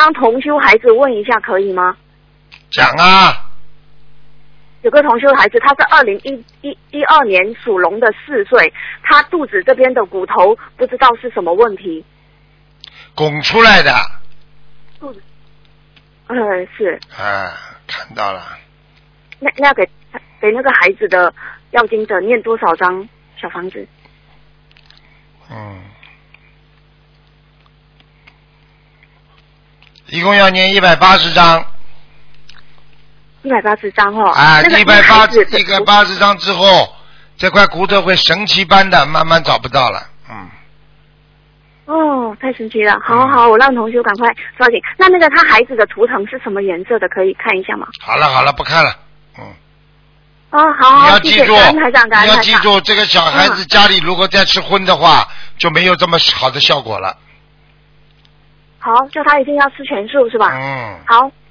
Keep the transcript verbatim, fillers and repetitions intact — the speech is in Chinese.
帮同修孩子问一下可以吗？ 讲啊。 有个同修孩子，他是二零一一一二年属龙的四岁，他肚子这边的骨头不知道是什么问题。 拱出来的。 肚子。呃，是。 啊，看到了。 那那要给给那个孩子的要经者念多少张小房子？ 嗯。一共要念一百八十张。 一百八十张哦。 啊， 一百八十，一百八十张之后，这块骨头会神奇般的慢慢找不到了。嗯。 哦，太神奇了！好好好，我让同学赶快抓紧。那那个他孩子的图腾是什么颜色的？可以看一下吗？ 好了好了，不看了。嗯。 哦，好好， 你要记住， 台长， 你要记住，这个小孩子家里如果再吃荤的话，就没有这么好的效果了。 好，叫他一定要吃全素是吧？ 嗯。 好。